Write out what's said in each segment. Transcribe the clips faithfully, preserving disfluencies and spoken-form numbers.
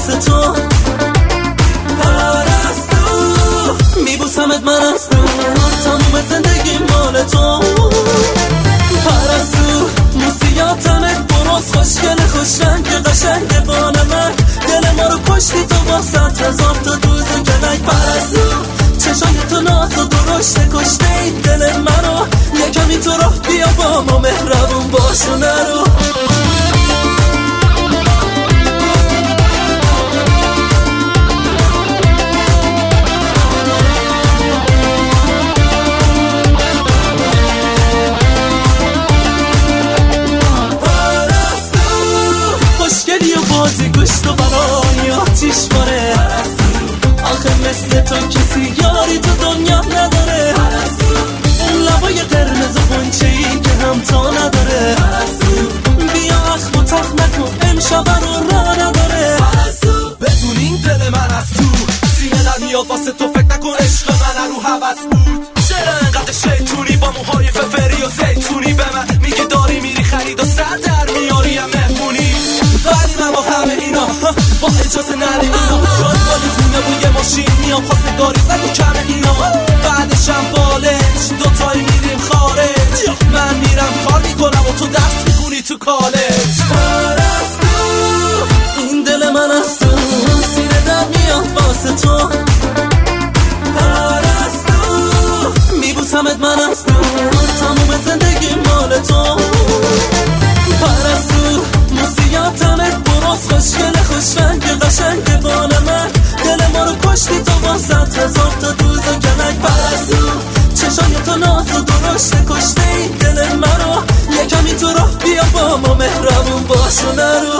واسه تو پرستو، میبوسمت من از دور، تموم زندگی مال تو پرستو، موسیاتمت بروز خوشگل خوشرنگ قشنگ بال من، دل ما رو کشتی تو با صد هزار تا دوز و کلک پرستو، چشای تو ناز و درشت کشته این دل منو، یکمی تو راه بیا با ما مهربون باش و نرو بازی گوشت و برای آتیش باره آخه مثل تو کسی یاری تو دنیا نداره اون لبای قرمز و غنچه‌ای که هم تا نداره بیا اخم و تخ نکن امشب رو را نداره بدون این دل من از تو سینه در میاد واسه تو فکر نکن عشق من رو هوس بود چرا انقدر شیطونی با موهای ففری و زیتونی به من میگه داری میری خرید و سر در میاری هم مهمونی ولی من با همه اینا با اجازه نره اینا شاد بالی خونه و یه ماشین میام خواستگاری نگو کمه اینا بعدشم بالش دوتایی میریم خارج من میرم کار میکنم و تو درس میخونی تو کالج پرستو، این دل من از تو سینه در میاد واسه تو پرستو، میبوسمت من از دور، تموم زندگی مال تو پرستو، موسیاتمت بروز خوشگل خوشرنگ قشنگ بال من، دل ما رو کشتی تو با صد هزار تا دوز و کلک پرستو، چشای تو ناز و درشت کشته این دل منو، یکمی تو راه بیا با ما مهربون باش و نرو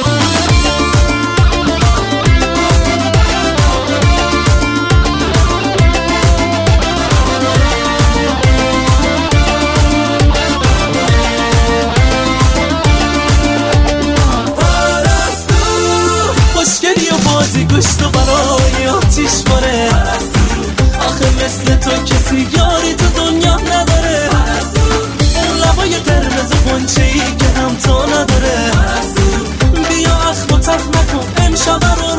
بازی گوشت و برای آتیش باره آخه مثل تو کسی یاری تو دنیا نداره اون لبای قرمز و غنچه‌ای که هم تا نداره بیا اخم و تخ نکن امشب رو